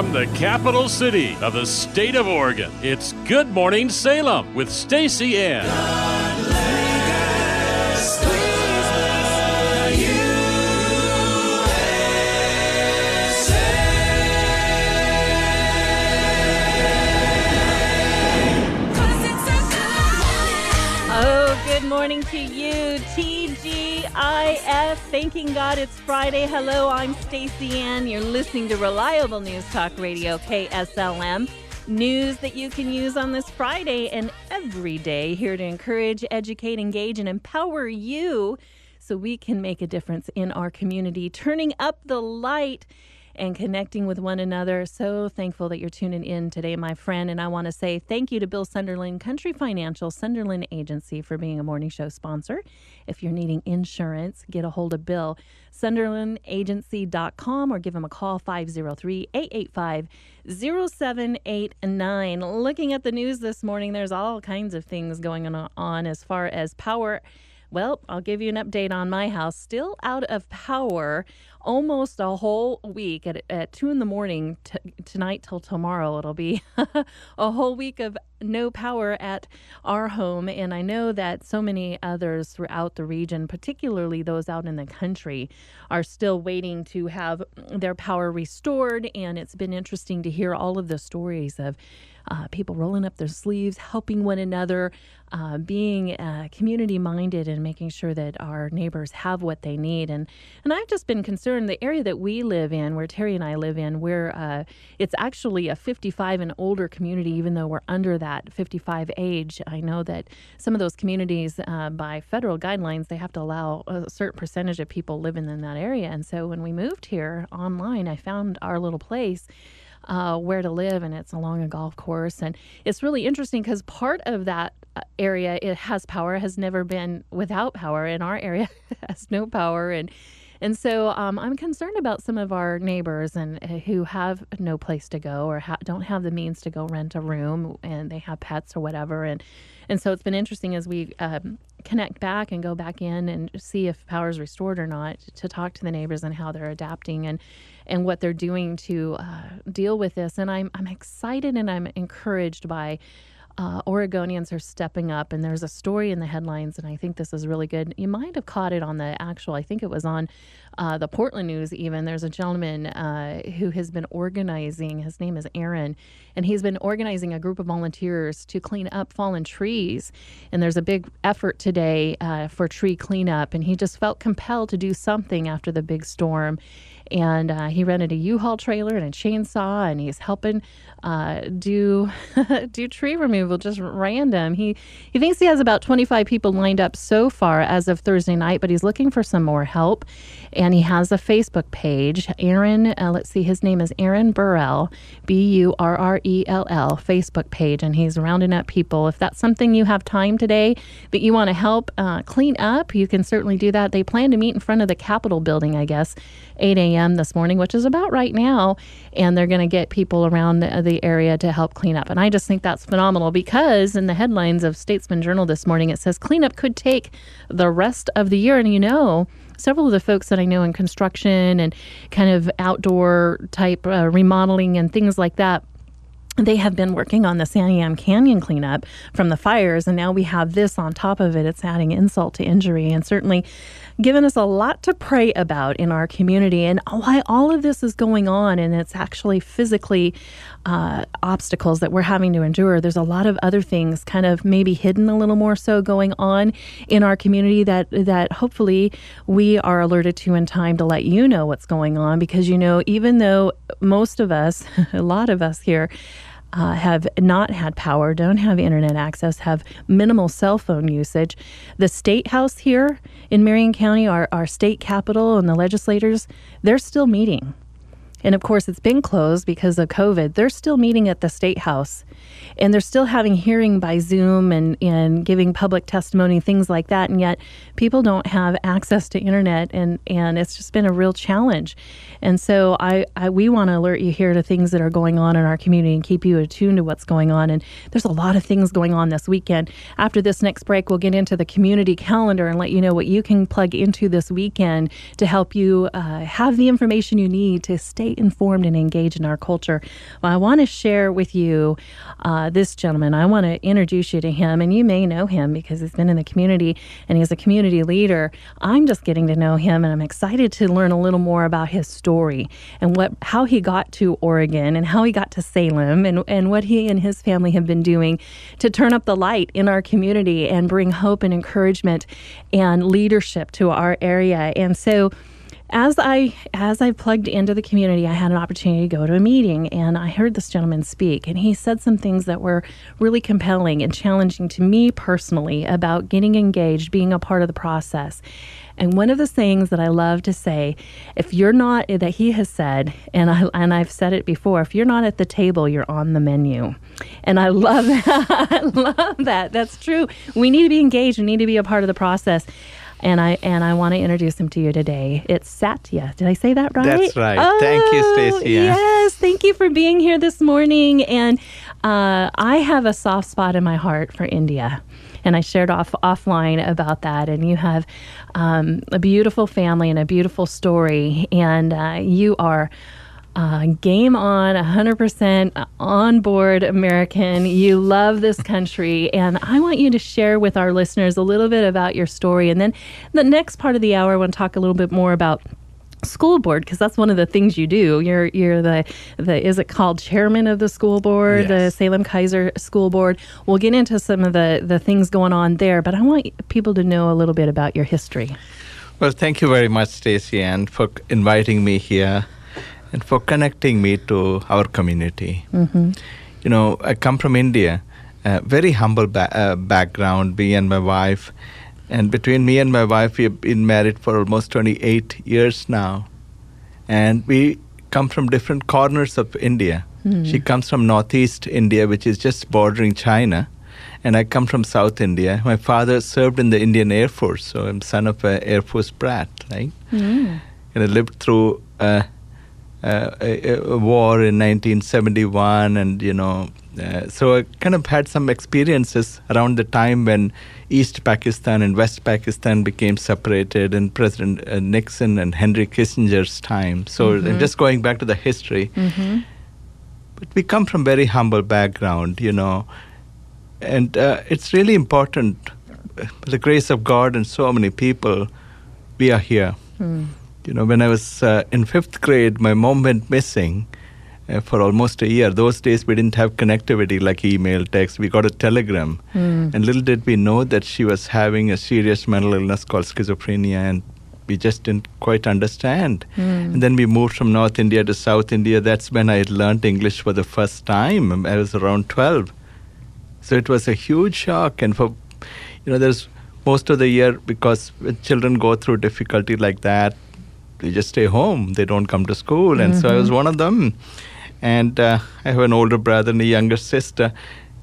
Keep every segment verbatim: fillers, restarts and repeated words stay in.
From the capital city of the state of Oregon, it's Good Morning Salem with Stacy Ann. Oh, good morning to you, T G I F. Thanking God it's Friday. Hello, I'm Stacy Ann. You're listening to Reliable News Talk Radio, K S L M. News that you can use on this Friday and every day, here to encourage, educate, engage, and empower you so we can make a difference in our community, turning up the light and connecting with one another. So thankful that you're tuning in today, my friend. And I want to say thank you to Bill Sunderland, Country Financial, Sunderland Agency, for being a morning show sponsor. If you're needing insurance, get a hold of Bill, sunderland agency dot com, or give him a call, five oh three, eight eight five, oh seven eight nine. Looking at the news this morning, there's all kinds of things going on as far as power. Well, I'll give you an update on my house. Still out of power almost a whole week at, at two in the morning t- tonight till tomorrow. It'll be a whole week of no power at our home. And I know that so many others throughout the region, particularly those out in the country, are still waiting to have their power restored. And it's been interesting to hear all of the stories of Uh, people rolling up their sleeves, helping one another, uh, being uh, community-minded and making sure that our neighbors have what they need. And and I've just been concerned, the area that we live in, where Terry and I live in, where uh, it's actually a fifty-five and older community, even though we're under that fifty-five age. I know that some of those communities, uh, by federal guidelines, they have to allow a certain percentage of people living in that area. And so when we moved here online, I found our little place Uh, where to live, and it's along a golf course. And it's really interesting because part of that area, it has power, has never been without power. In our area, it has no power. And and so um, I'm concerned about some of our neighbors and uh, who have no place to go or ha- don't have the means to go rent a room, and they have pets or whatever. And and so it's been interesting as we um, connect back and go back in and see if power is restored or not, to talk to the neighbors and how they're adapting and and what they're doing to uh, deal with this. And I'm I'm excited and I'm encouraged by uh, Oregonians are stepping up. And there's a story in the headlines, and I think this is really good. You might have caught it on the actual, I think it was on uh, the Portland News even. There's a gentleman uh, who has been organizing, his name is Aaron, and he's been organizing a group of volunteers to clean up fallen trees. And there's a big effort today uh, for tree cleanup, and he just felt compelled to do something after the big storm. And uh, he rented a U-Haul trailer and a chainsaw, and he's helping uh, do do tree removal, just random. He he thinks he has about twenty-five people lined up so far as of Thursday night, but he's looking for some more help. And he has a Facebook page. Aaron, uh, let's see, his name is Aaron Burrell, B U R R E L L, Facebook page, and he's rounding up people. If that's something you have time today that you want to help uh, clean up, you can certainly do that. They plan to meet in front of the Capitol building, I guess, eight a.m. this morning, which is about right now, and they're going to get people around the, the area to help clean up. And I just think that's phenomenal, because in the headlines of Statesman Journal this morning, it says cleanup could take the rest of the year. And you know, several of the folks that I know in construction and kind of outdoor type uh, remodeling and things like that, they have been working on the Santiam Canyon cleanup from the fires, and now we have this on top of it. It's adding insult to injury, and certainly given us a lot to pray about in our community. And why all of this is going on, and it's actually physically uh, obstacles that we're having to endure, there's a lot of other things kind of maybe hidden a little more so going on in our community that that hopefully we are alerted to in time to let you know what's going on. Because, you know, even though most of us, a lot of us here, Uh, have not had power, don't have internet access, have minimal cell phone usage. The State House here in Marion County, our, our state capital, and the legislators, they're still meeting. And of course, it's been closed because of COVID. They're still meeting at the State House, and they're still having hearing by Zoom and, and giving public testimony, things like that. And yet people don't have access to internet, and, and it's just been a real challenge. And so I, I we want to alert you here to things that are going on in our community and keep you attuned to what's going on. And there's a lot of things going on this weekend. After this next break, we'll get into the community calendar and let you know what you can plug into this weekend to help you uh, have the information you need to stay stay informed and engaged in our culture. Well, I want to share with you uh, this gentleman. I want to introduce you to him, and you may know him because he's been in the community and he's a community leader. I'm just getting to know him, and I'm excited to learn a little more about his story and what how he got to Oregon and how he got to Salem and, and what he and his family have been doing to turn up the light in our community and bring hope and encouragement and leadership to our area. And so as I as I plugged into the community, I had an opportunity to go to a meeting, and I heard this gentleman speak, and he said some things that were really compelling and challenging to me personally about getting engaged, being a part of the process. And one of the things that I love to say, if you're not, that he has said, and I and I've said it before, if you're not at the table, you're on the menu. And I love that. I love that. That's true. We need to be engaged. We need to be a part of the process. And I and I want to introduce him to you today. It's Satya. Did I say that right? That's right. Oh, thank you, Stacey. Yes, thank you for being here this morning. And uh, I have a soft spot in my heart for India. And I shared off offline about that. And you have um, a beautiful family and a beautiful story. And uh, you are uh, game on, one hundred percent on board American. You love this country. And I want you to share with our listeners a little bit about your story. And then the next part of the hour, I want to talk a little bit more about school board, because that's one of the things you do. You're you're the the is it called chairman of the school board, Yes. the Salem Kaiser School Board. We'll get into some of the the things going on there, but I want people to know a little bit about your history. Well, thank you very much, Stacey, and for inviting me here and for connecting me to our community. Mm-hmm. You know, I come from India, a very humble ba- uh, background, me and my wife. And between me and my wife, we have been married for almost twenty-eight years now. And we come from different corners of India. Mm. She comes from northeast India, which is just bordering China. And I come from South India. My father served in the Indian Air Force, so I'm son of an Air Force brat, right? Mm. And I lived through uh, uh, a, a war in nineteen seventy-one, and, you know, uh, so I kind of had some experiences around the time when East Pakistan and West Pakistan became separated in President uh, Nixon and Henry Kissinger's time. So Mm-hmm. I'm just going back to the history. Mm-hmm. But we come from very humble background, you know, and uh, it's really important, uh, the grace of God and so many people, we are here. Mm. You know, when I was uh, in fifth grade, my mom went missing uh, for almost a year. Those days we didn't have connectivity like email, text. We got a telegram. Mm. And little did we know that she was having a serious mental illness called schizophrenia, and we just didn't quite understand. Mm. And then we moved from North India to South India. That's when I learned English for the first time. I was around twelve. So it was a huge shock. And for, you know, there's most of the year, because when children go through difficulty like that, they just stay home. They don't come to school. And mm-hmm. so I was one of them. And uh, I have an older brother and a younger sister.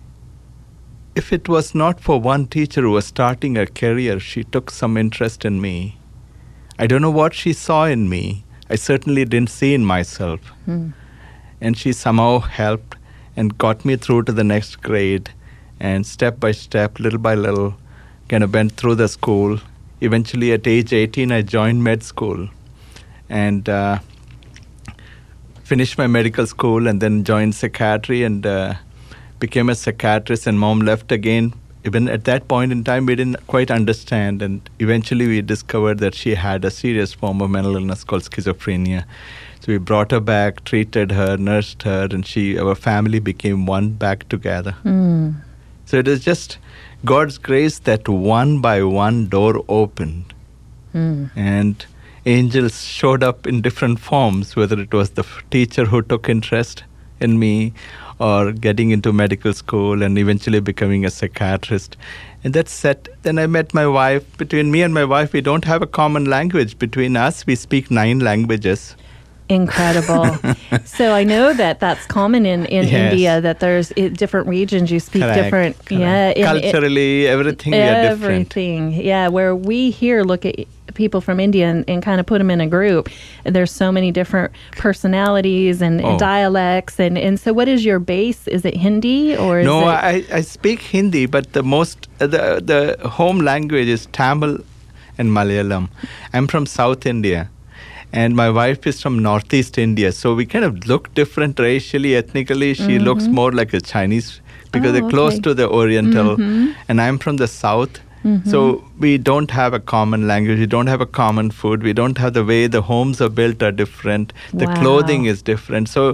If it was not for one teacher who was starting her career, she took some interest in me. I don't know what she saw in me. I certainly didn't see in myself. Mm. And she somehow helped and got me through to the next grade. And step by step, little by little, kind of went through the school. Eventually, at age eighteen, I joined med school and uh, finished my medical school, and then joined psychiatry and uh, became a psychiatrist. And mom left again. Even at that point in time, we didn't quite understand. And eventually, we discovered that she had a serious form of mental illness called schizophrenia. So we brought her back, treated her, nursed her, and she, our family became one back together. Mm. So it is just God's grace that one by one door opened. Mm. And angels showed up in different forms, whether it was the f- teacher who took interest in me, or getting into medical school and eventually becoming a psychiatrist. And that set, then I met my wife. Between me and my wife, we don't have a common language. Between us, we speak nine languages. Incredible. So I know that that's common in, in Yes. India, that there's i different regions you speak Correct, different. correct. Yeah, in- Culturally, everything, we are different. everything. Yeah, where we here look at people from India and, and kind of put them in a group. And there's so many different personalities and, and Oh. dialects. And, and so what is your base? Is it Hindi or is No, it? I, I speak Hindi, but the most, uh, the, the home language is Tamil and Malayalam. I'm from South India. And my wife is from Northeast India, so we kind of look different racially, ethnically. She mm-hmm. looks more like a Chinese because oh, they're close okay. to the Oriental. Mm-hmm. And I'm from the South. Mm-hmm. So we don't have a common language. We don't have a common food. We don't have the way the homes are built are different. The wow. clothing is different. So,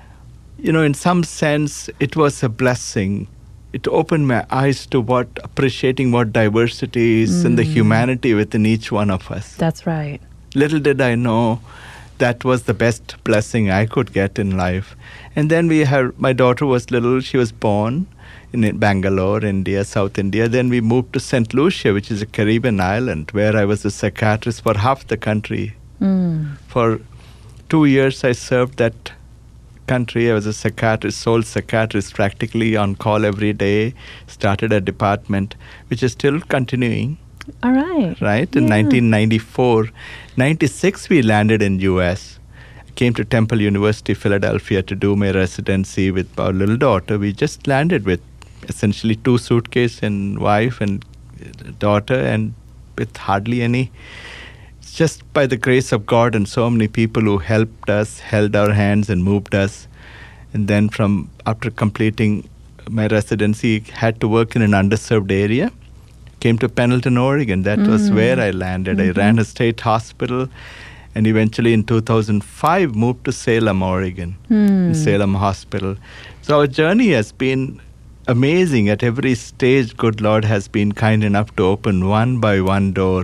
you know, in some sense, it was a blessing. It opened my eyes to what appreciating what diversity is mm. and the humanity within each one of us. That's right. Little did I know that was the best blessing I could get in life. And then we had, my daughter was little. She was born in Bangalore, India, South India. Then we moved to Saint Lucia, which is a Caribbean island, where I was a psychiatrist for half the country. Mm. For two years, I served that country. I was a psychiatrist, sole psychiatrist, practically on call every day. Started a department, which is still continuing. All right. Right? In yeah. nineteen ninety-four. ninety-six, we landed in U S Came to Temple University, Philadelphia, to do my residency with our little daughter. We just landed with essentially two suitcases and wife and daughter, and with hardly any. It's just by the grace of God and so many people who helped us, held our hands and moved us. And then from after completing my residency, had to work in an underserved area. Came to Pendleton, Oregon. That mm. was where I landed. Mm-hmm. I ran a state hospital. And eventually in two thousand five, moved to Salem, Oregon, mm. Salem Hospital. So our journey has been amazing. At every stage, good Lord has been kind enough to open one by one door.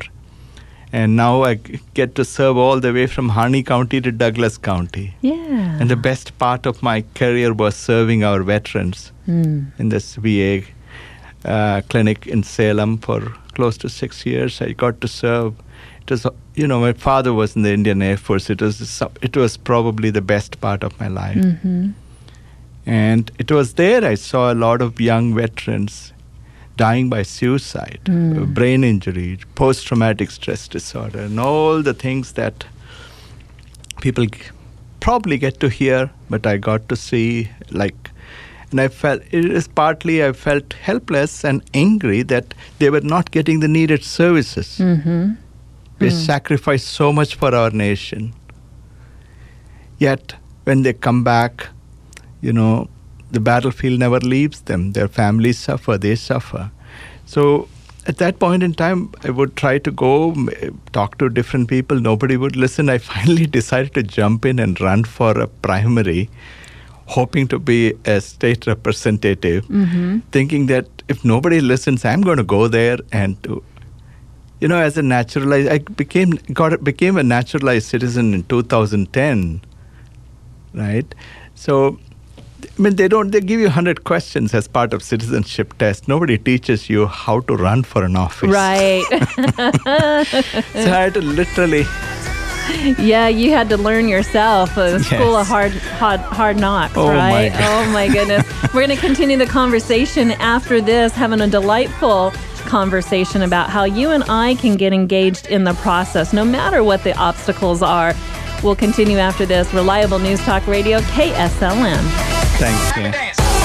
And now I get to serve all the way from Harney County to Douglas County. Yeah. And the best part of my career was serving our veterans mm. in this V A uh, clinic in Salem for close to six years. I got to serve. It was, you know, my father was in the Indian Air Force. It was, it was probably the best part of my life. Mm-hmm. And it was there I saw a lot of young veterans dying by suicide, mm. brain injury, post-traumatic stress disorder, and all the things that people probably get to hear, but I got to see, like, and I felt, it is partly I felt helpless and angry that they were not getting the needed services. Mm-hmm. They mm. sacrificed so much for our nation. Yet, when they come back, you know, the battlefield never leaves them. Their families suffer, they suffer. So, at that point in time, I would try to go talk to different people. Nobody would listen. I finally decided to jump in and run for a primary, hoping to be a state representative, mm-hmm. thinking that if nobody listens, I'm going to go there and to, you know, as a naturalized, I became got became a naturalized citizen in two thousand ten, right? So, I mean, they don't, they give you one hundred questions as part of citizenship test. Nobody teaches you how to run for an office. Right. So I had to literally... Yeah, you had to learn yourself. A yes. school of hard, hard, hard knocks, oh right? My God. Oh, my goodness. We're going to continue the conversation after this, having a delightful conversation about how you and I can get engaged in the process, no matter what the obstacles are. We'll continue after this. Reliable News Talk Radio, K S L M. Thank you.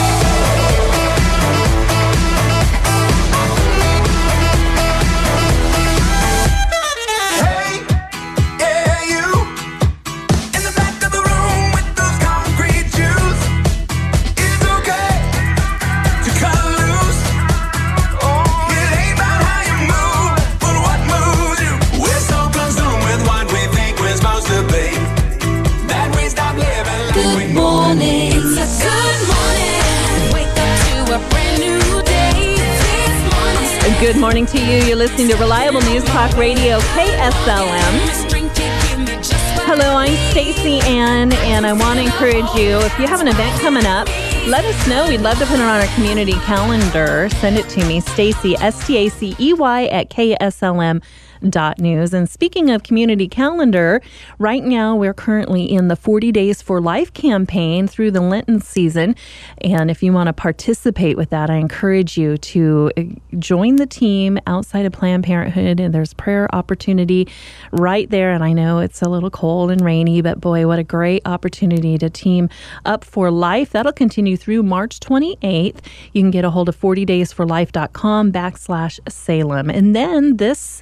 Good morning to you. You're listening to Reliable News Talk Radio, K S L M. Hello, I'm Stacey Ann, and I want to encourage you, if you have an event coming up, let us know. We'd love to put it on our community calendar. Send it to me, Stacey, S T A C E Y, at K S L M dot news. And speaking of community calendar, right now we're currently in the forty Days for Life campaign through the Lenten season. And if you want to participate with that, I encourage you to join the team outside of Planned Parenthood. And there's prayer opportunity right there. And I know it's a little cold and rainy, but boy, what a great opportunity to team up for life. That'll continue through March twenty-eighth. You can get a hold of forty days for life dot com backslash Salem. And then this Sunday,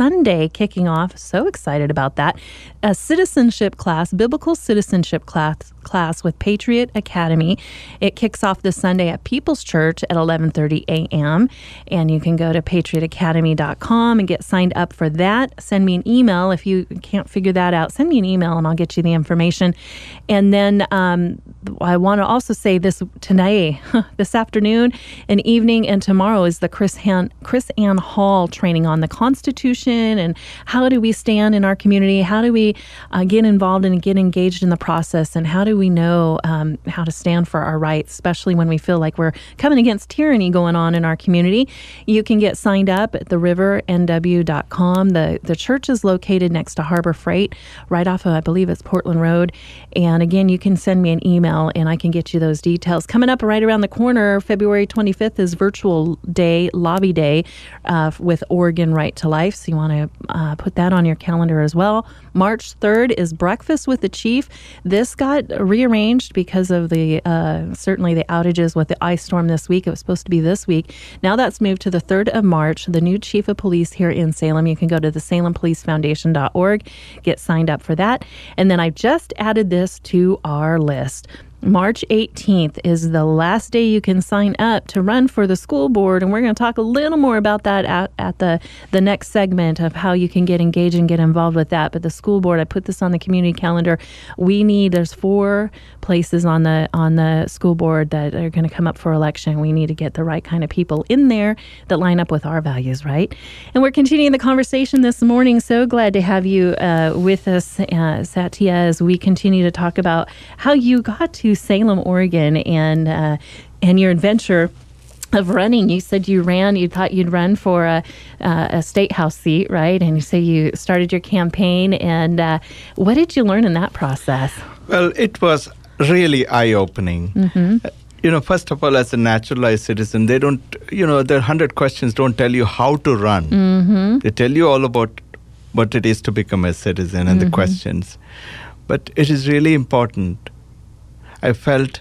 Day kicking off. So excited about that. A citizenship class, biblical citizenship class class with Patriot Academy. It kicks off this Sunday at People's Church at eleven thirty a.m. And you can go to patriot academy dot com and get signed up for that. Send me an email if you can't figure that out. Send me an email and I'll get you the information. And then um, I want to also say this tonight, this afternoon and evening and tomorrow is the Chris, Han, Chris Ann Hall training on the Constitution and how do we stand in our community? How do we uh, get involved and get engaged in the process? And how do we know um, how to stand for our rights, especially when we feel like we're coming against tyranny going on in our community? You can get signed up at the river n w dot com. The, the church is located next to Harbor Freight, right off of, I believe it's Portland Road. And again, you can send me an email and I can get you those details. Coming up right around the corner, February twenty-fifth is Virtual Day, Lobby Day uh, with Oregon Right to Life. So you want to uh, put that on your calendar as well. March third is Breakfast with the Chief. This got rearranged because of the uh, certainly the outages with the ice storm this week. It was supposed to be this week. Now that's moved to the third of March. The new chief of police here in Salem. You can go to the salem police foundation dot org, get signed up for that. And then I just added this to our list. March eighteenth is the last day you can sign up to run for the school board, and we're going to talk a little more about that at, at the, the next segment of how you can get engaged and get involved with that. But the school board, I put this on the community calendar. We need, there's four places on the on the school board that are going to come up for election. We need to get the right kind of people in there that line up with our values, right? And we're continuing the conversation this morning. So glad to have you uh, with us, uh, Satya, as we continue to talk about how you got to Salem, Oregon, and uh, and your adventure of running. You said you ran, you thought you'd run for a, uh, a state house seat, right? And you say you started your campaign. And uh, what did you learn in that process? Well, it was really eye-opening. Mm-hmm. Uh, you know, first of all, as a naturalized citizen, they don't, you know, their hundred questions don't tell you how to run. Mm-hmm. They tell you all about what it is to become a citizen and mm-hmm. the questions. But it is really important. I felt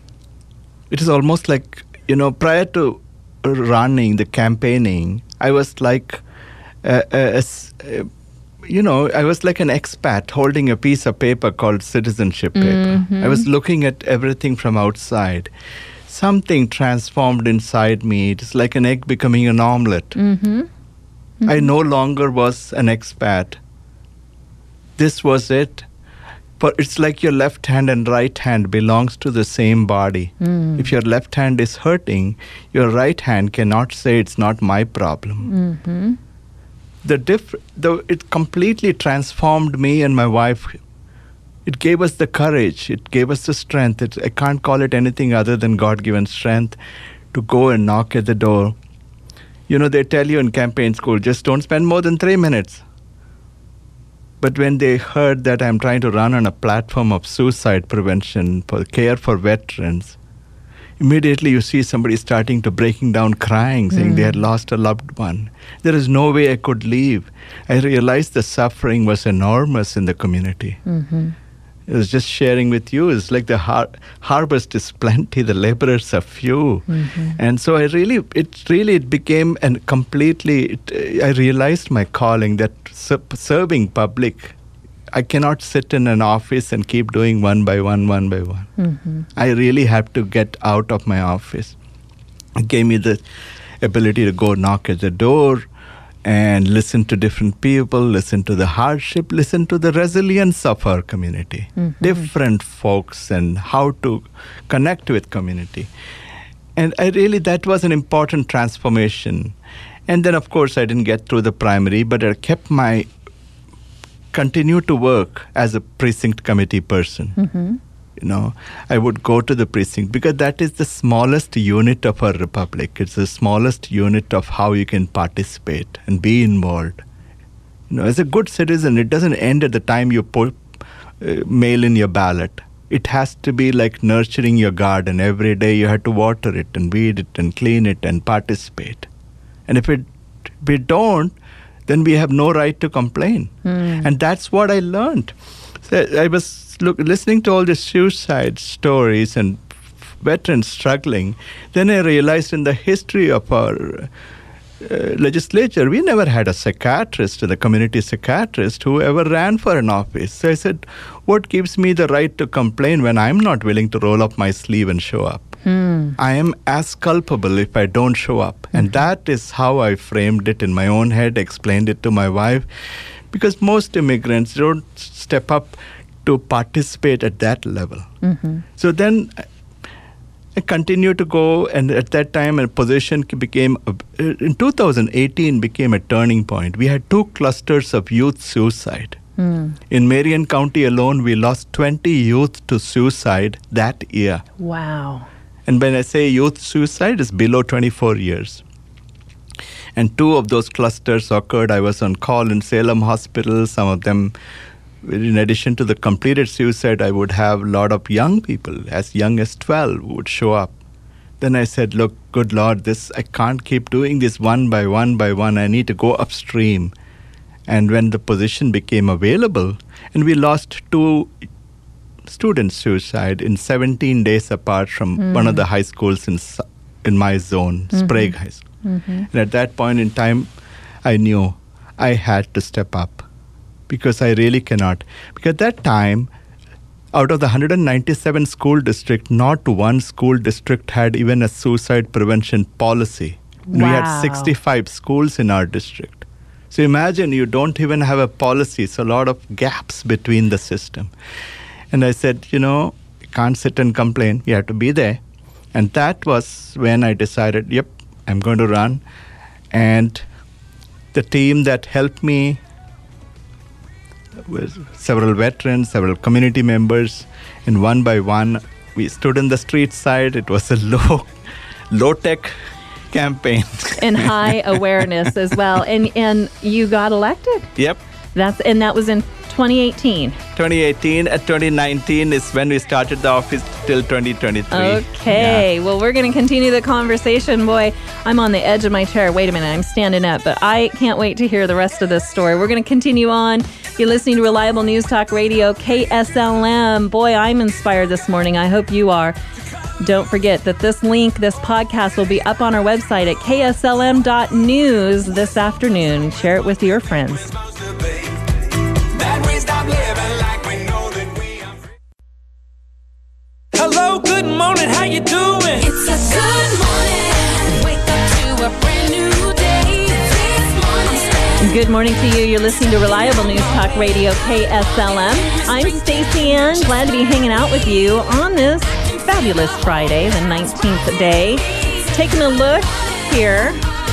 it is almost like, you know, prior to running, the campaigning, I was like, uh, a, a, you know, I was like an expat holding a piece of paper called citizenship paper. Mm-hmm. I was looking at everything from outside. Something transformed inside me. It's like an egg becoming an omelette. Mm-hmm. Mm-hmm. I no longer was an expat. This was it. But it's like your left hand and right hand belongs to the same body. Mm. If your left hand is hurting, your right hand cannot say it's not my problem. Mm-hmm. The diff- the, it completely transformed me and my wife. It gave us the courage. It gave us the strength. It, I can't call it anything other than God-given strength to go and knock at the door. You know, they tell you in campaign school, just don't spend more than three minutes. But when they heard that I'm trying to run on a platform of suicide prevention for care for veterans, immediately you see somebody starting to breaking down crying, saying mm. they had lost a loved one. There is no way I could leave. I realized the suffering was enormous in the community. Mm-hmm. It was just sharing with you. It's like the har- harvest is plenty, the laborers are few. Mm-hmm. And so I really, it really it became and completely, it, I realized my calling that ser- serving public, I cannot sit in an office and keep doing one by one, one by one. Mm-hmm. I really have to get out of my office. It gave me the ability to go knock at the door and listen to different people, listen to the hardship, listen to the resilience of our community, mm-hmm. different folks and how to connect with community. And I really, that was an important transformation. And then, of course, I didn't get through the primary, but I kept my, continue to work as a precinct committee person. Mm-hmm. You know, I would go to the precinct because that is the smallest unit of our republic. It's the smallest unit of how you can participate and be involved. You know, as a good citizen, it doesn't end at the time you put, uh, mail in your ballot. It has to be like nurturing your garden. Every day you have to water it and weed it and clean it and participate. And if it, we don't, then we have no right to complain. Mm. And that's what I learned. So I was Look, listening to all the suicide stories and veterans struggling, then I realized in the history of our uh, legislature, we never had a psychiatrist, a community psychiatrist who ever ran for an office. So I said, what gives me the right to complain when I'm not willing to roll up my sleeve and show up? Hmm. I am as culpable if I don't show up. Mm-hmm. And that is how I framed it in my own head, explained it to my wife, because most immigrants don't step up to participate at that level. Mm-hmm. So then I continued to go, and at that time a position became, in two thousand eighteen became a turning point. We had two clusters of youth suicide. Mm. In Marion County alone, we lost twenty youth to suicide that year. Wow. And when I say youth suicide, it's below twenty-four years. And two of those clusters occurred. I was on call in Salem Hospital. Some of them, in addition to the completed suicide, I would have a lot of young people, as young as twelve, would show up. Then I said, look, good Lord, this I can't keep doing this one by one by one. I need to go upstream. And when the position became available, and we lost two student suicide in seventeen days apart from mm. one of the high schools in in my zone, mm-hmm. Sprague High School. Mm-hmm. And at that point in time, I knew I had to step up because I really cannot. Because at that time, out of the one hundred ninety-seven school districts, not one school district had even a suicide prevention policy. Wow. We had sixty-five schools in our district. So imagine you don't even have a policy. It's a lot of gaps between the system. And I said, you know, you can't sit and complain. You have to be there. And that was when I decided, yep, I'm going to run. And the team that helped me was several veterans, several community members. And one by one, we stood in the street side. It was a low, low-tech campaign. And high awareness as well. And and you got elected. Yep. That's and that was in twenty eighteen. twenty eighteen and twenty nineteen is when we started the office till twenty twenty-three. Okay. Yeah. Well, we're going to continue the conversation. Boy, I'm on the edge of my chair. Wait a minute. I'm standing up, but I can't wait to hear the rest of this story. We're going to continue on. You're listening to Reliable News Talk Radio, K S L M. Boy, I'm inspired this morning. I hope you are. Don't forget that this link, this podcast will be up on our website at K S L M dot news this afternoon. Share it with your friends. Hello, good morning, how you doing? It's a good morning. Wake up to a brand new day. This morning. Good morning to you. You're listening to Reliable News Talk Radio, K S L M. I'm Stacey Ann. Glad to be hanging out with you on this fabulous Friday, the nineteenth day. Taking a look here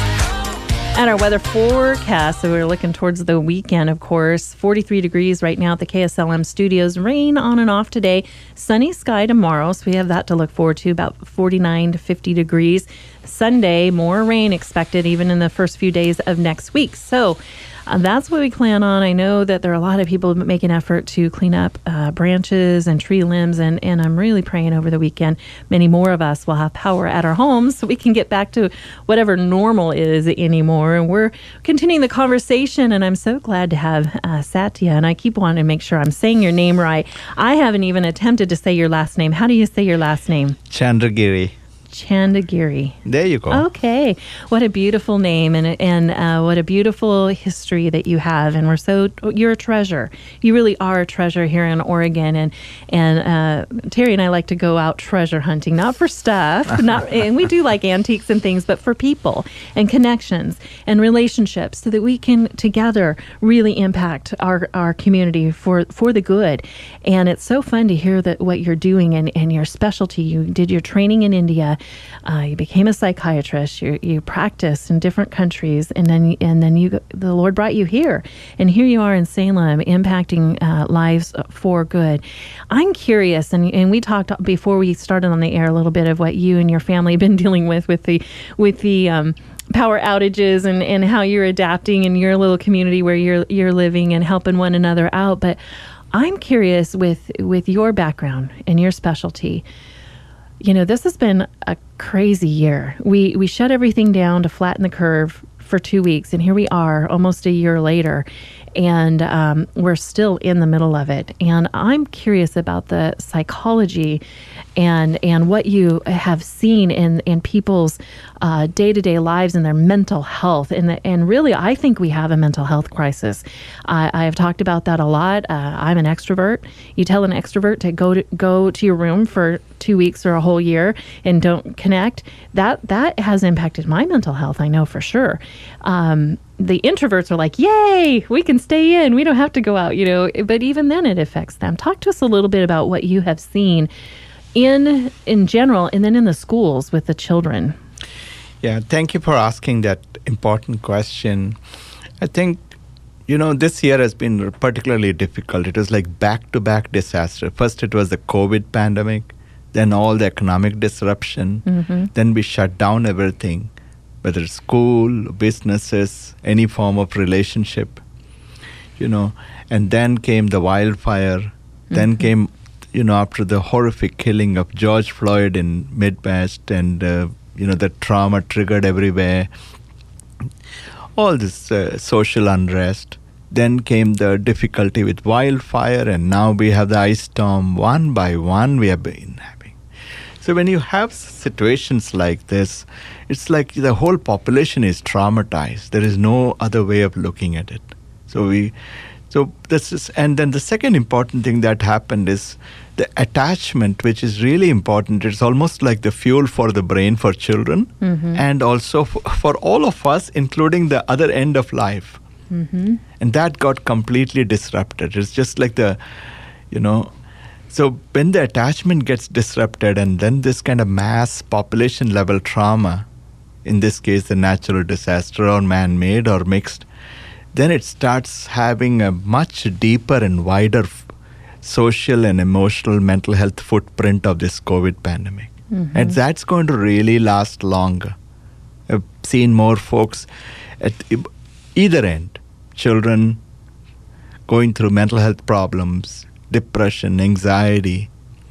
at our weather forecast. So we're looking towards the weekend, of course. forty-three degrees right now at the K S L M studios. Rain on and off today. Sunny sky tomorrow, so we have that to look forward to, about forty-nine to fifty degrees. Sunday, more rain expected even in the first few days of next week. So Uh, that's what we plan on. I know that there are a lot of people making effort to clean up uh, branches and tree limbs, and, and I'm really praying over the weekend many more of us will have power at our homes so we can get back to whatever normal is anymore. And we're continuing the conversation, and I'm so glad to have uh, Satya, and I keep wanting to make sure I'm saying your name right. I haven't even attempted to say your last name. How do you say your last name? Chandragiri. Chandagiri. There you go. Okay. What a beautiful name, and and uh, what a beautiful history that you have. And we're so, you're a treasure. You really are a treasure here in Oregon. And and uh, Terry and I like to go out treasure hunting, not for stuff, not, and we do like antiques and things, but for people and connections and relationships so that we can together really impact our, our community for, for the good. And it's so fun to hear that what you're doing and, and your specialty. You did your training in India. Uh, you became a psychiatrist. You you practiced in different countries, and then and then you the Lord brought you here, and here you are in Salem, impacting uh, lives for good. I'm curious, and and we talked before we started on the air a little bit of what you and your family have been dealing with with the with the um, power outages and, and how you're adapting in your little community where you're you're living and helping one another out. But I'm curious with with your background and your specialty. You know, this has been a crazy year. We we shut everything down to flatten the curve for two weeks, and here we are almost a year later. and um, we're still in the middle of it. And I'm curious about the psychology and and what you have seen in in people's uh, day-to-day lives and their mental health. And the, and really, I think we have a mental health crisis. I, I have talked about that a lot. Uh, I'm an extrovert. You tell an extrovert to go to go to your room for two weeks or a whole year and don't connect. That that has impacted my mental health. I know for sure. Um, the introverts are like, yay, we can stay in. We don't have to go out, you know, but even then it affects them. Talk to us a little bit about what you have seen in in general and then in the schools with the children. Yeah, thank you for asking that important question. I think, you know, this year has been particularly difficult. It was like back-to-back disaster. First it was the COVID pandemic, then all the economic disruption, mm-hmm. then we shut down everything, whether it's school, businesses, any form of relationship, you know, and then came the wildfire, mm-hmm. then came, you know, after the horrific killing of George Floyd in Midwest and, uh, you know, the trauma triggered everywhere, all this uh, social unrest. Then came the difficulty with wildfire, and now we have the ice storm. One by one we have been having. So when you have situations like this, it's like the whole population is traumatized. There is no other way of looking at it. So we, so this is, and then the second important thing that happened is the attachment, which is really important. It's almost like the fuel for the brain for children, mm-hmm. and also for, for all of us, including the other end of life. Mm-hmm. And that got completely disrupted. It's just like the, you know, so when the attachment gets disrupted and then this kind of mass population level trauma, in this case the natural disaster or man-made or mixed, then it starts having a much deeper and wider f- social and emotional mental health footprint of this COVID pandemic. Mm-hmm. And that's going to really last longer. I've seen more folks at either end, children going through mental health problems, depression, anxiety,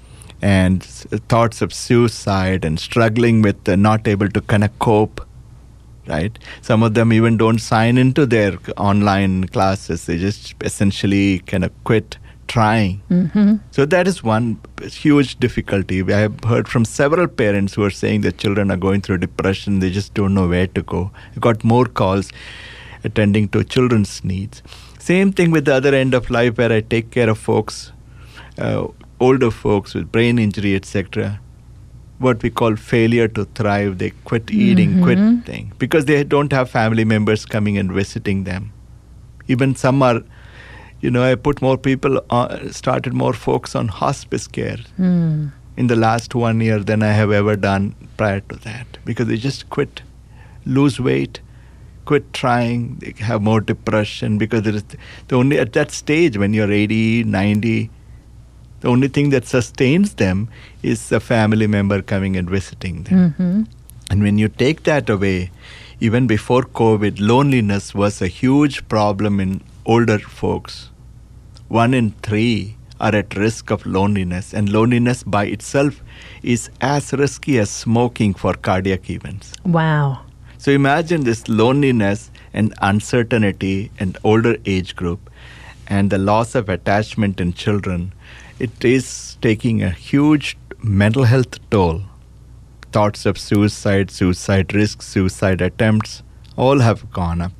and thoughts of suicide and struggling with uh, not able to kind of cope, right? Some of them even don't sign into their online classes. They just essentially kind of quit trying. Mm-hmm. So that is one huge difficulty. I have heard from several parents who are saying their children are going through depression. They just don't know where to go. I got more calls attending to children's needs. Same thing with the other end of life where I take care of folks, uh, older folks with brain injury, et cetera. What we call failure to thrive. They quit eating, mm-hmm. quit thing, because they don't have family members coming and visiting them. Even some are, you know, I put more people, on, started more folks on hospice care mm. in the last one year than I have ever done prior to that, because they just quit, lose weight, quit trying, they have more depression, because it is the only, at that stage when you're eighty, ninety, the only thing that sustains them is a family member coming and visiting them. Mm-hmm. And when you take that away, even before COVID, loneliness was a huge problem in older folks. One in three are at risk of loneliness, and loneliness by itself is as risky as smoking for cardiac events. Wow. So imagine this loneliness and uncertainty in older age group and the loss of attachment in children. It is taking a huge mental health toll. Thoughts of suicide, suicide risks, suicide attempts, all have gone up.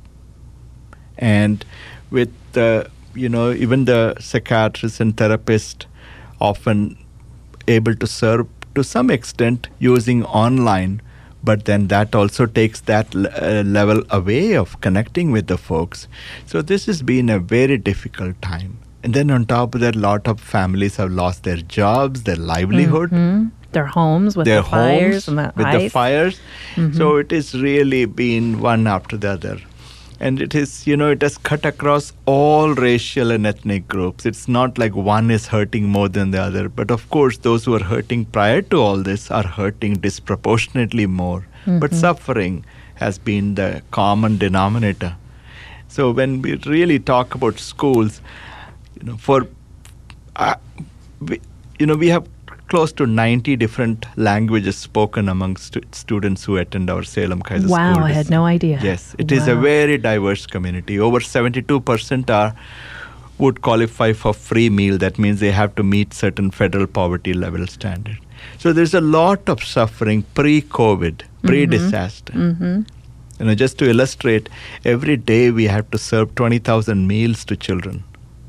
And with the, you know, even the psychiatrists and therapists often able to serve to some extent using online, but then that also takes that uh, level away of connecting with the folks. So this has been a very difficult time. And then on top of that, a lot of families have lost their jobs, their livelihood. Mm-hmm. Their homes with their the fires homes and the with ice. the fires. Mm-hmm. So it has really been one after the other. And it is, you know, it has cut across all racial and ethnic groups. It's not like one is hurting more than the other. But of course, those who are hurting prior to all this are hurting disproportionately more. Mm-hmm. But suffering has been the common denominator. So when we really talk about schools, you know, for, uh, we, you know, we have close to ninety different languages spoken among stu- students who attend our Salem Kaiser Wow, School I had no idea. Yes, it is a Wow. very diverse community. Over seventy-two percent are would qualify for free meal. That means they have to meet certain federal poverty level standard. So there's a lot of suffering pre-COVID, pre-disaster. Mm-hmm. You know, just to illustrate, every day we have to serve twenty thousand meals to children.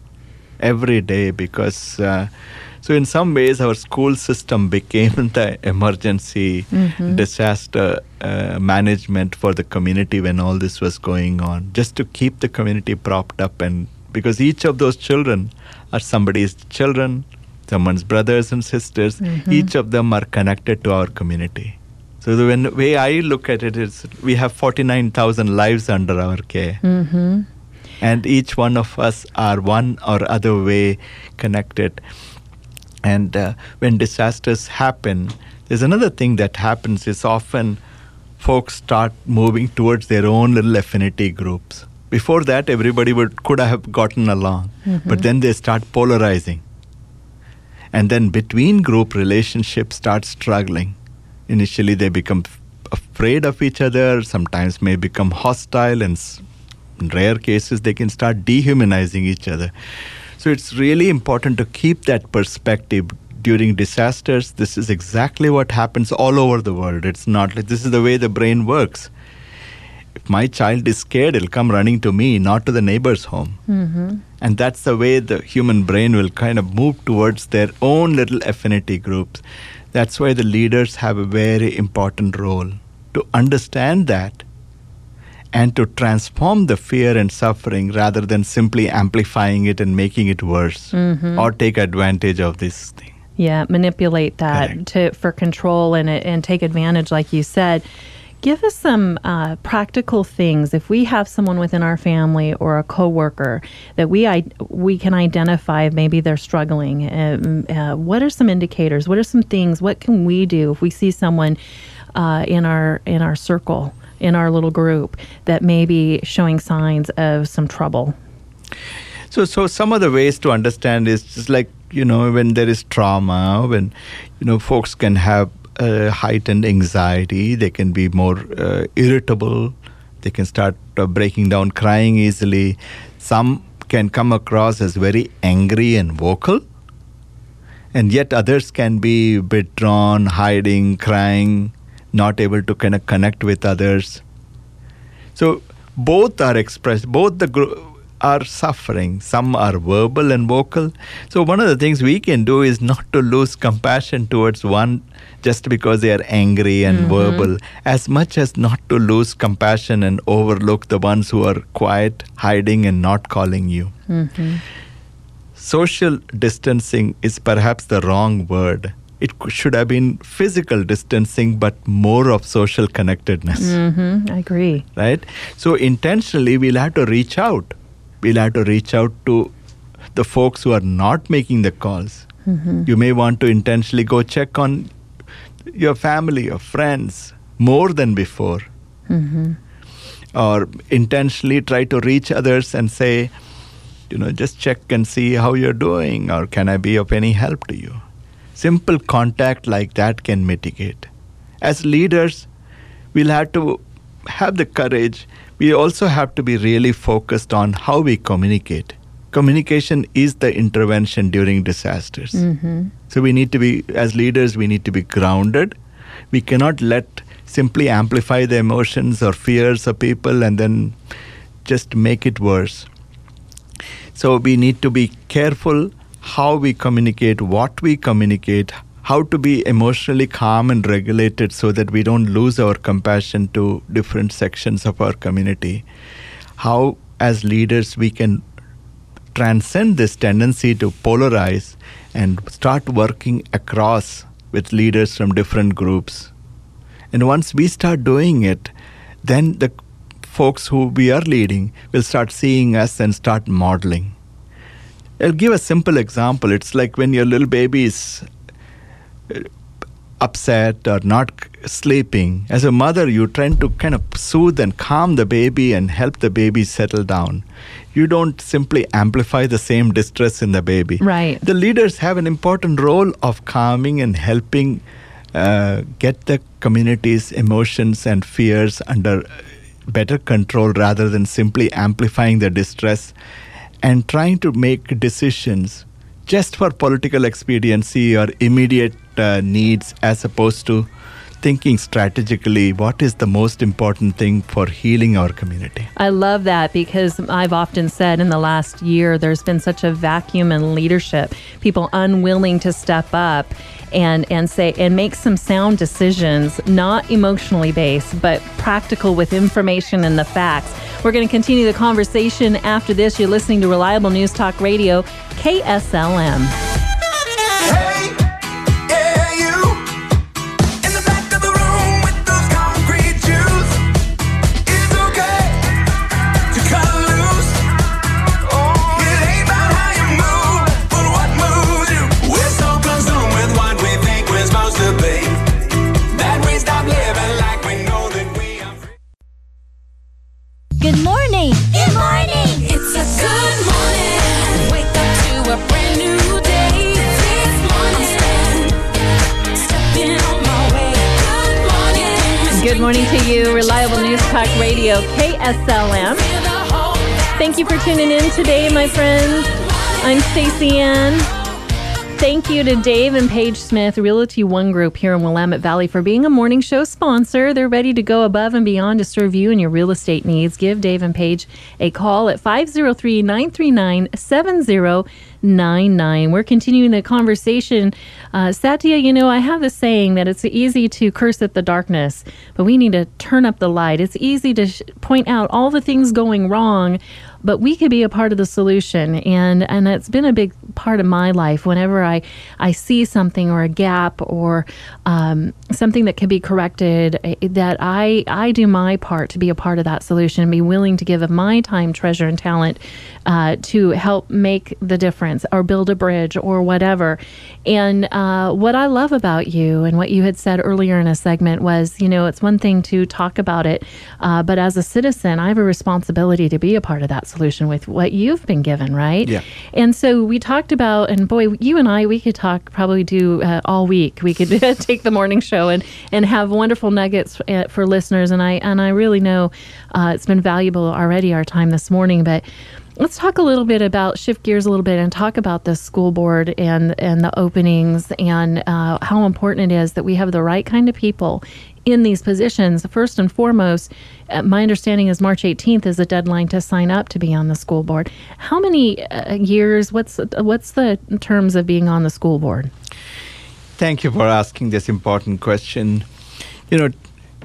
Every day, because uh, so in some ways our school system became the emergency Mm-hmm. disaster uh, management for the community when all this was going on, just to keep the community propped up. And because each of those children are somebody's children, someone's brothers and sisters, Mm-hmm. each of them are connected to our community. So the when, way I look at it is we have forty-nine thousand lives under our care. Mm-hmm. And each one of us are one or other way connected. And uh, when disasters happen, there's another thing that happens is often folks start moving towards their own little affinity groups. Before that, everybody would could have gotten along, Mm-hmm. but then they start polarizing. And then between group relationships start struggling. Initially, they become f- afraid of each other, sometimes may become hostile, and s- in rare cases, they can start dehumanizing each other. So it's really important to keep that perspective during disasters. This is exactly what happens all over the world. It's not like this is the way the brain works. If my child is scared, it'll come running to me, not to the neighbor's home. Mm-hmm. And that's the way the human brain will kind of move towards their own little affinity groups. That's why the leaders have a very important role to understand that and to transform the fear and suffering rather than simply amplifying it and making it worse Mm-hmm. or take advantage of this thing. Yeah, manipulate that Correct. to for control and and take advantage, like you said. Give us some uh, practical things. If we have someone within our family or a coworker that we I, we can identify, maybe they're struggling. Um, uh, what are some indicators? What are some things? What can we do if we see someone uh, in our in our circle, in our little group, that may be showing signs of some trouble? So, so some of the ways to understand is just like, you know, when there is trauma, when, you know, folks can have uh, heightened anxiety, they can be more uh, irritable, they can start uh, breaking down, crying easily. Some can come across as very angry and vocal, and yet others can be withdrawn, hiding, crying, not able to kind of connect with others. So both are expressed, both the group are suffering. Some are verbal and vocal. So one of the things we can do is not to lose compassion towards one just because they are angry and Mm-hmm. verbal, as much as not to lose compassion and overlook the ones who are quiet, hiding, and not calling you. Mm-hmm. Social distancing is perhaps the wrong word. It c- should have been physical distancing, but more of social connectedness. Mm-hmm. I agree. Right? So intentionally, we'll have to reach out. We'll have to reach out to the folks who are not making the calls. Mm-hmm. You may want to intentionally go check on your family, your friends, more than before. Mm-hmm. Or intentionally try to reach others and say, you know, just check and see how you're doing, or can I be of any help to you? Simple contact like that can mitigate. As leaders, we'll have to have the courage. We also have to be really focused on how we communicate. Communication is the intervention during disasters. Mm-hmm. So we need to be, as leaders, we need to be grounded. We cannot let simply amplify the emotions or fears of people and then just make it worse. So we need to be careful how we communicate, what we communicate, how to be emotionally calm and regulated so that we don't lose our compassion to different sections of our community. How, as leaders, we can transcend this tendency to polarize and start working across with leaders from different groups. And once we start doing it, then the folks who we are leading will start seeing us and start modeling. I'll give a simple example. It's like when your little baby is upset or not sleeping, as a mother, you're trying to kind of soothe and calm the baby and help the baby settle down. You don't simply amplify the same distress in the baby. Right. The leaders have an important role of calming and helping uh, get the community's emotions and fears under better control rather than simply amplifying the distress and trying to make decisions just for political expediency or immediate uh, needs, as opposed to thinking strategically what is the most important thing for healing our community. I love that, because I've often said in the last year there's been such a vacuum in leadership, people unwilling to step up and and say and make some sound decisions, not emotionally based, but practical with information and the facts. We're going to continue the conversation after this. You're listening to Reliable News Talk Radio, K S L M. Hey, yeah, you in the back of the room with those concrete shoes. It's okay to cut loose. Oh, it ain't about how you move, but what moves you. We're so consumed with what we think we're supposed to be that we stop living like we know that we are free. Good morning. Good morning. It's a good morning. Wake up to a brand new day. This morning, stepping on my way. Good morning. Good morning to you, Reliable News Talk Radio, K S L M. Feel the hope. Thank you for tuning in today, my friends. I'm Stacey Ann. Thank you to Dave and Paige Smith, Realty One Group here in Willamette Valley, for being a morning show sponsor. They're ready to go above and beyond to serve you and your real estate needs. Give Dave and Paige a call at five oh three, nine three nine, seven oh nine nine. We're continuing the conversation. Uh, Satya, you know, I have this saying that it's easy to curse at the darkness, but we need to turn up the light. It's easy to sh- point out all the things going wrong, but we could be a part of the solution. And and it's been a big part of my life. Whenever I, I see something or a gap or um, something that can be corrected, that I, I do my part to be a part of that solution and be willing to give of my time, treasure, and talent uh, to help make the difference or build a bridge or whatever. And uh, what I love about you and what you had said earlier in a segment was, you know, it's one thing to talk about it, uh, but as a citizen, I have a responsibility to be a part of that solution with what you've been given, right? Yeah. And so we talked about, and boy, you and I, we could talk, probably do uh, all week. We could take the morning show and, and have wonderful nuggets uh, for listeners. And I and I really know uh, it's been valuable already, our time this morning. But let's talk a little bit about, shift gears a little bit and talk about the school board and, and the openings and uh, how important it is that we have the right kind of people in these positions. First and foremost, uh, my understanding is March eighteenth is the deadline to sign up to be on the school board. How many uh, years, what's, what's the terms of being on the school board? Thank you for asking this important question. You know,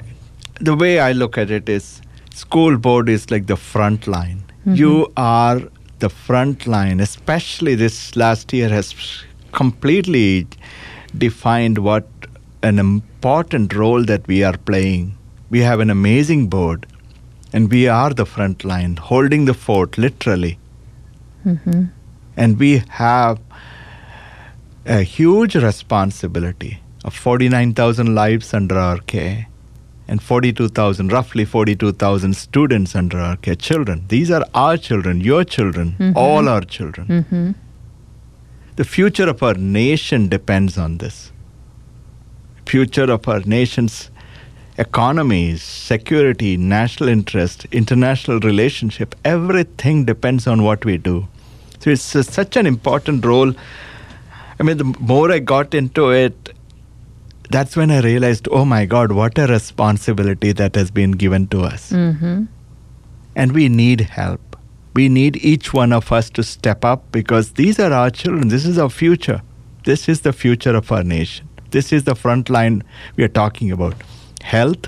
the way I look at it is school board is like the front line. Mm-hmm. You are the front line, especially this last year has completely defined what an important role that we are playing. We have an amazing board, and we are the front line, holding the fort, literally. Mm-hmm. And we have a huge responsibility of forty-nine thousand lives under our care and forty-two thousand, roughly forty-two thousand students under our care, children. These are our children, your children, mm-hmm. all our children. Mm-hmm. The future of our nation depends on this. Future of our nation's economies, security, national interest, international relationship, everything depends on what we do. So it's uh, such an important role. I mean, the more I got into it, that's when I realized, oh my God, what a responsibility that has been given to us. Mm-hmm. And we need help. We need each one of us to step up because these are our children. This is our future. This is the future of our nation. This is the front line we are talking about. Health,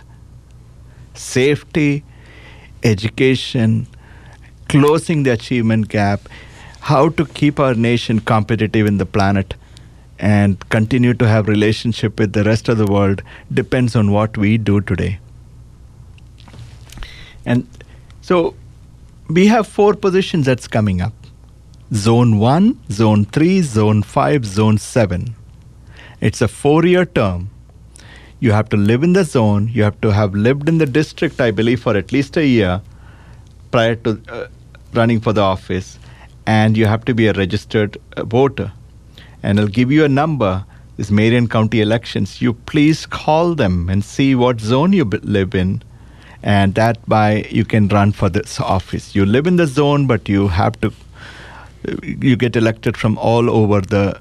safety, education, closing the achievement gap, how to keep our nation competitive in the planet and continue to have relationship with the rest of the world depends on what we do today. And so we have four positions that's coming up. Zone one, Zone three, Zone five, Zone seven. It's a four-year term You have to live in the zone. You have to have lived in the district, I believe, for at least a year prior to uh, running for the office. And you have to be a registered uh, voter. And I'll give you a number, this Marion County elections. You please call them and see what zone you b- live in. And that by you can run for this office. You live in the zone, but you have to, you get elected from all over the,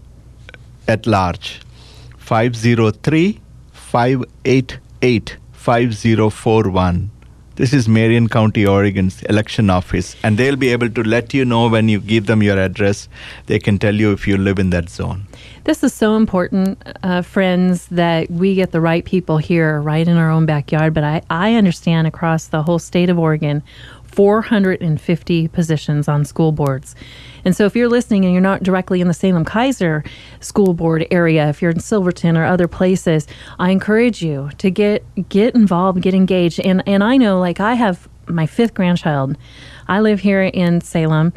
at large. five oh three, five eight eight, five oh four one. This is Marion County, Oregon's election office, and they'll be able to let you know when you give them your address. They can tell you if you live in that zone. This is so important, uh, friends, that we get the right people here, right in our own backyard. But I, I understand across the whole state of Oregon, four hundred fifty positions on school boards. And so if you're listening and you're not directly in the Salem-Keizer school board area, if you're in Silverton or other places, I encourage you to get get involved, get engaged. And and I know, like, I have my fifth grandchild. I live here in Salem.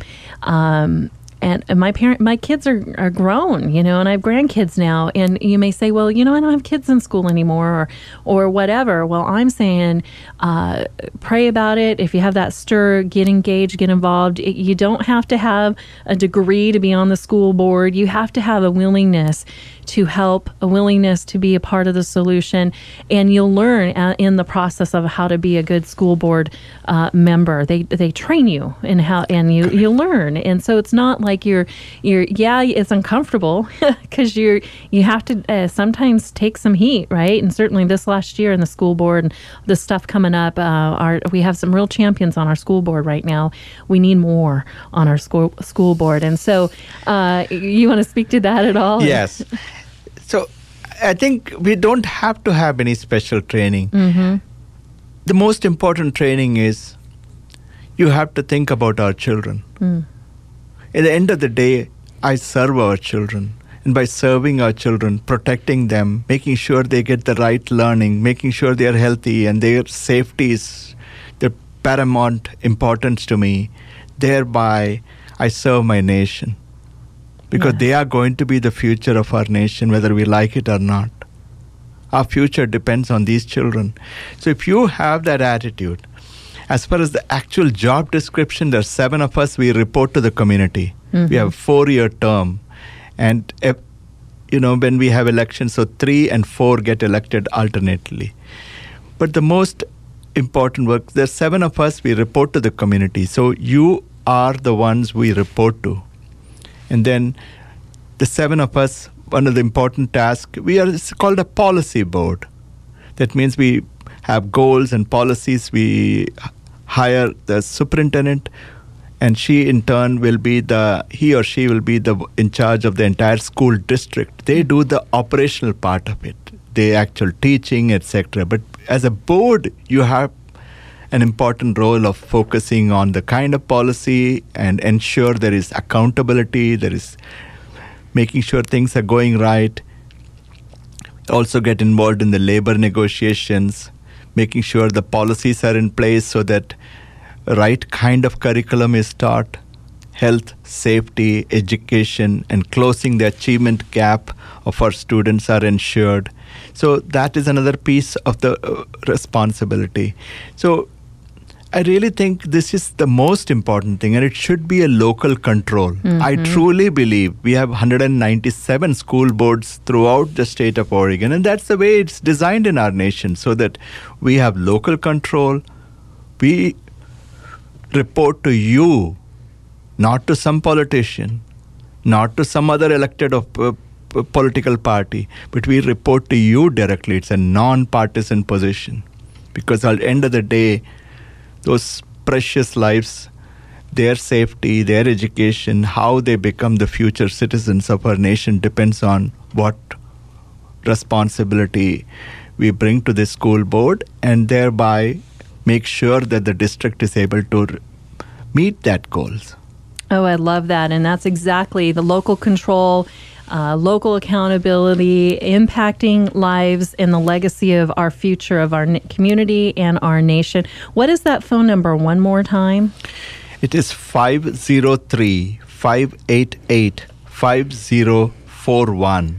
Um, And and my parent, my kids are, are grown, you know, and I have grandkids now. And you may say, well, you know, I don't have kids in school anymore, or or whatever. Well, I'm saying, uh, pray about it. If you have that stir, get engaged, get involved. It, you don't have to have a degree to be on the school board. You have to have a willingness to help, a willingness to be a part of the solution, and you'll learn uh, in the process of how to be a good school board uh, member. They they train you in how, and you you learn, and so it's not like you're you're yeah, it's uncomfortable because you're you have to uh, sometimes take some heat, right? And certainly this last year in the school board and the stuff coming up, uh, our we have some real champions on our school board right now. We need more on our school school board, and so uh, you want to speak to that at all? Yes. So I think we don't have to have any special training. Mm-hmm. The most important training is you have to think about our children. Mm. At the end of the day, I serve our children. And by serving our children, protecting them, making sure they get the right learning, making sure they are healthy and their safety is the paramount importance to me, thereby I serve my nation. Because Yes. they are going to be the future of our nation, whether we like it or not. Our future depends on these children. So if you have that attitude, as far as the actual job description, there are seven of us, we report to the community. Mm-hmm. We have a four-year term. And, uh, you know, when we have elections, so three and four get elected alternately. But the most important work, there are seven of us, we report to the community. So you are the ones we report to. And then the seven of us, one of the important tasks, we are it's called a policy board. That means we have goals and policies. We hire the superintendent, and she in turn will be the, he or she will be the in charge of the entire school district. They do the operational part of it, the actual teaching, et cetera. But as a board, you have an important role of focusing on the kind of policy and ensure there is accountability, there is making sure things are going right. Also get involved in the labor negotiations, making sure the policies are in place so that right kind of curriculum is taught, health, safety, education, and closing the achievement gap of our students are ensured. So that is another piece of the uh, responsibility. So I really think this is the most important thing, and it should be a local control. Mm-hmm. I truly believe we have one hundred ninety-seven school boards throughout the state of Oregon, and that's the way it's designed in our nation, so that we have local control. We report to you, not to some politician, not to some other elected of uh, p- political party, but we report to you directly. It's a non-partisan position, because at the end of the day, those precious lives, their safety, their education, how they become the future citizens of our nation depends on what responsibility we bring to the school board, and thereby make sure that the district is able to meet that goals. Oh, I love that. And that's exactly the local control, uh, local accountability, impacting lives and the legacy of our future, of our n- community and our nation. What is that phone number one more time? It is five oh three, five eight eight, five oh four one.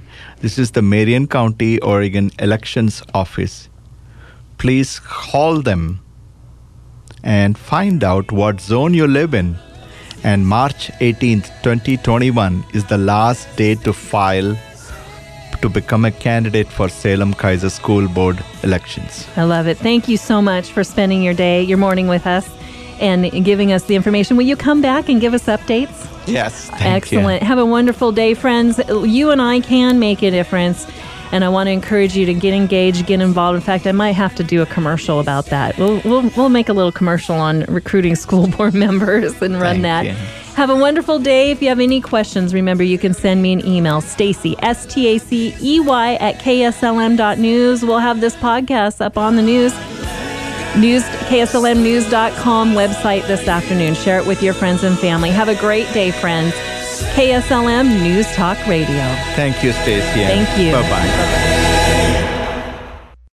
This is the Marion County, Oregon Elections Office. Please call them and find out what zone you live in. And March eighteenth, twenty twenty-one is the last day to file to become a candidate for Salem Kaiser School Board elections. I love it. Thank you so much for spending your day, your morning with us and giving us the information. Will you come back and give us updates? Yes, thank Excellent. you. Have a wonderful day, friends. You and I can make a difference. And I want to encourage you to get engaged, get involved. In fact, I might have to do a commercial about that. We'll we'll, we'll make a little commercial on recruiting school board members and run Thank that. you. Have a wonderful day. If you have any questions, remember you can send me an email, Stacey, S T A C E Y at K S L M dot news. We'll have this podcast up on the news, news K S L M news dot com website this afternoon. Share it with your friends and family. Have a great day, friends. K S L M News Talk Radio. Thank you, Stacey. Thank you. Bye-bye. Bye-bye.